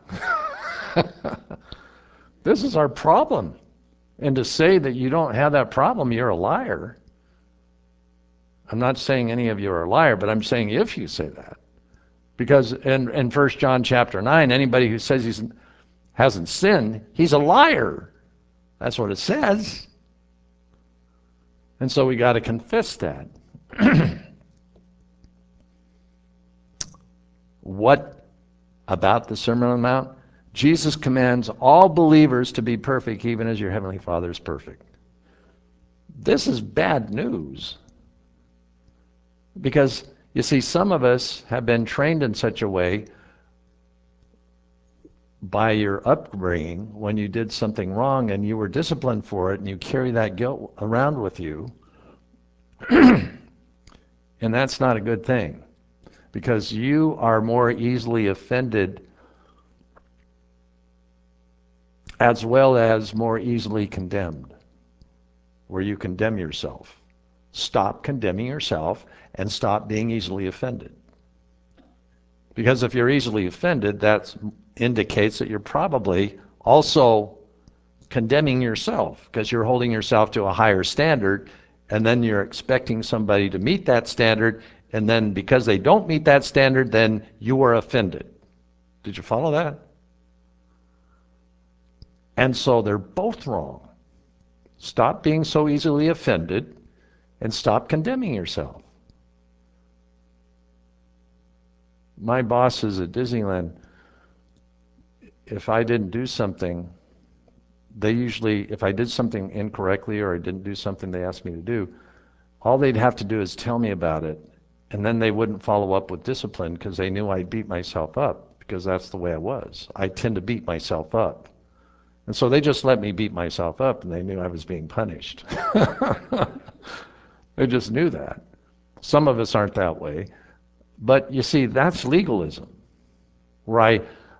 This is our problem. And to say that you don't have that problem, you're a liar. I'm not saying any of you are a liar, but I'm saying if you say that. Because in 1 John chapter 9, anybody who says he hasn't sinned, he's a liar. That's what it says. And so we got to confess that. What about the Sermon on the Mount? Jesus commands all believers to be perfect, even as your heavenly Father is perfect. This is bad news. Because, you see, some of us have been trained in such a way by your upbringing when you did something wrong and you were disciplined for it and you carry that guilt around with you. And that's not a good thing, because you are more easily offended as well as more easily condemned, where you condemn yourself. Stop condemning yourself and stop being easily offended. Because if you're easily offended, that indicates that you're probably also condemning yourself, because you're holding yourself to a higher standard, and then you're expecting somebody to meet that standard, and then because they don't meet that standard, then you are offended. Did you follow that? And so they're both wrong. Stop being so easily offended and stop condemning yourself. My bosses at Disneyland, if I didn't do something, they usually, if I did something incorrectly or I didn't do something they asked me to do, all they'd have to do is tell me about it, and then they wouldn't follow up with discipline because they knew I'd beat myself up, because that's the way I was. I tend to beat myself up. And so they just let me beat myself up, and they knew I was being punished. They just knew that. Some of us aren't that way. But you see, that's legalism, where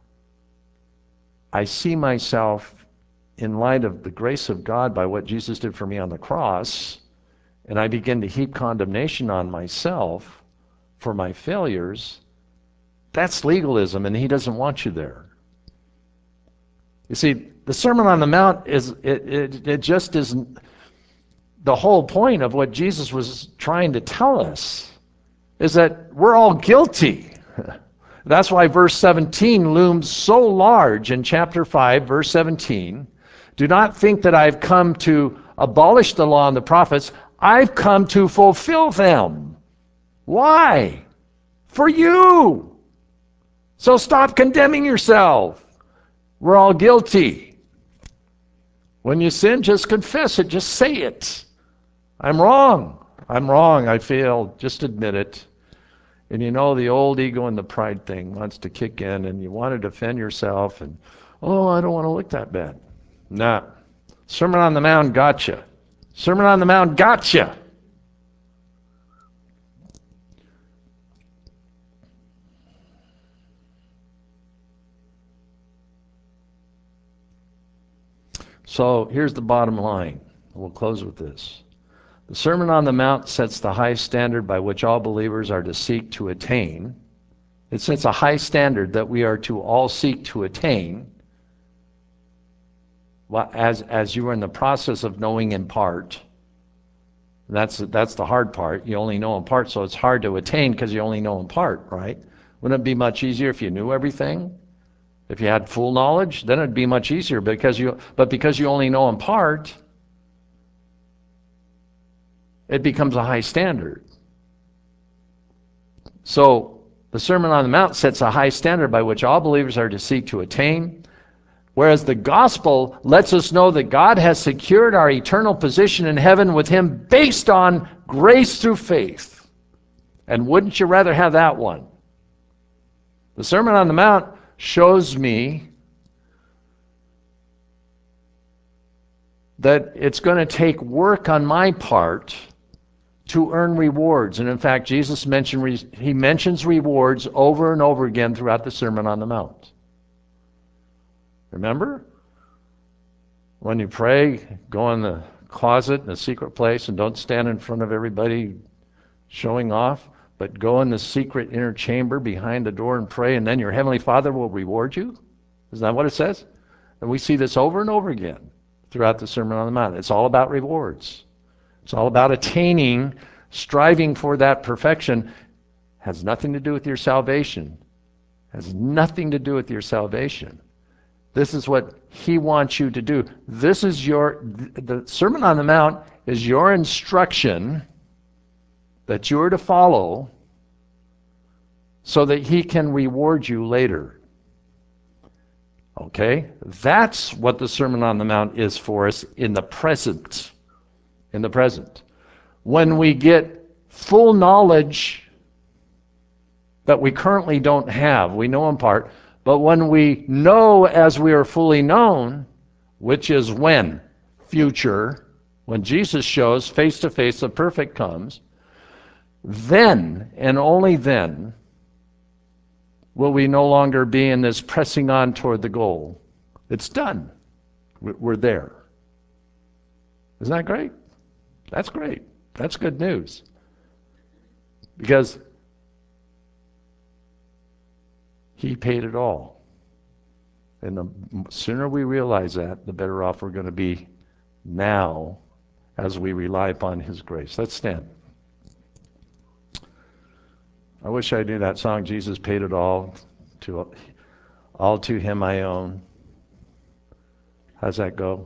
I see myself in light of the grace of God by what Jesus did for me on the cross, and I begin to heap condemnation on myself for my failures. That's legalism, and he doesn't want you there. You see, the Sermon on the Mount it just isn't the whole point of what Jesus was trying to tell us, is that we're all guilty. That's why verse 17 looms so large in chapter 5, verse 17. Do not think that I've come to abolish the law and the prophets. I've come to fulfill them. Why? for you. So stop condemning yourself. We're all guilty. When you sin, just confess it. Just say it. I'm wrong. I'm wrong. I failed. Just admit it. And you know the old ego and the pride thing wants to kick in, and you want to defend yourself, and, oh, I don't want to look that bad. Nah. Sermon on the Mount got you. Sermon on the Mount got you. So here's the bottom line. We'll close with this. The Sermon on the Mount sets the high standard by which all believers are to seek to attain. It sets a high standard that we are to all seek to attain. Well, as you are in the process of knowing in part. That's the hard part. You only know in part, so it's hard to attain because you only know in part, right? Wouldn't it be much easier if you knew everything? If you had full knowledge, then it'd be much easier because you only know in part, it becomes a high standard. So the Sermon on the Mount sets a high standard by which all believers are to seek to attain, whereas the gospel lets us know that God has secured our eternal position in heaven with him based on grace through faith. And wouldn't you rather have that one? The Sermon on the Mount shows me that it's going to take work on my part to earn rewards. And in fact, Jesus mentions rewards over and over again throughout the Sermon on the Mount. Remember? When you pray, go in the closet in a secret place and don't stand in front of everybody showing off, but go in the secret inner chamber behind the door and pray, and then your Heavenly Father will reward you. Isn't that what it says? And we see this over and over again throughout the Sermon on the Mount. It's all about rewards. It's all about attaining, striving for that perfection. Has nothing to do with your salvation. Has nothing to do with your salvation. This is what he wants you to do. This is the Sermon on the Mount is your instruction that you are to follow so that he can reward you later. Okay? That's what the Sermon on the Mount is for us in the present. In the present. When we get full knowledge that we currently don't have, we know in part, but when we know as we are fully known, which is when? Future. When Jesus shows face to face the perfect comes, then and only then will we no longer be in this pressing on toward the goal. It's done. We're there. Isn't that great? That's great. That's good news. Because he paid it all. And the sooner we realize that, the better off we're going to be now as we rely upon his grace. Let's stand. I wish I knew that song, Jesus paid it all to him I own. How's that go?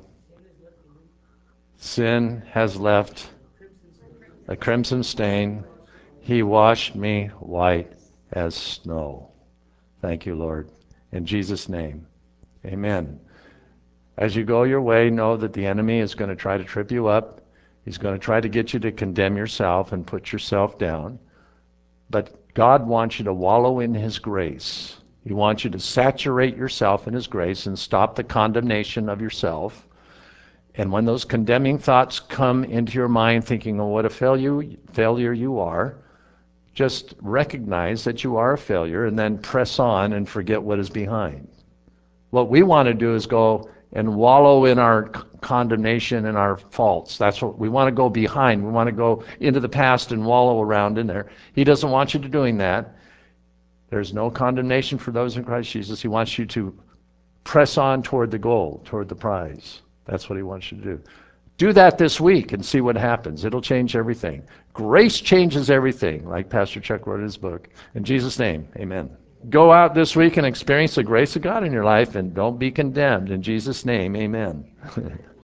Sin has left a crimson stain. He washed me white as snow. Thank you, Lord. In Jesus' name, amen. As you go your way, know that the enemy is going to try to trip you up. He's going to try to get you to condemn yourself and put yourself down. But God wants you to wallow in his grace. He wants you to saturate yourself in his grace and stop the condemnation of yourself. And when those condemning thoughts come into your mind thinking, oh, what a failure you are, just recognize that you are a failure and then press on and forget what is behind. What we want to do is go and wallow in our condemnation and our faults. That's what we want to go behind. We want to go into the past and wallow around in there. He doesn't want you to doing that. There's no condemnation for those in Christ Jesus. He wants you to press on toward the goal, toward the prize. That's what he wants you to do. Do that this week and see what happens. It'll change everything. Grace changes everything, like Pastor Chuck wrote in his book. In Jesus' name, amen. Go out this week and experience the grace of God in your life and don't be condemned. In Jesus' name, amen.